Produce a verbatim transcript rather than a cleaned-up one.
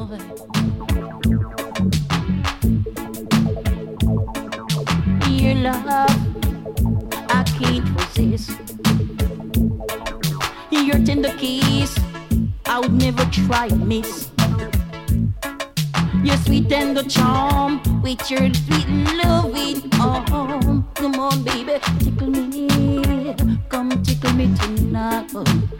Your love, I can't resist. Your tender kiss, I would never try miss. Your sweet and the charm with your sweet loving arm. Come on, baby, tickle me, come tickle me tonight.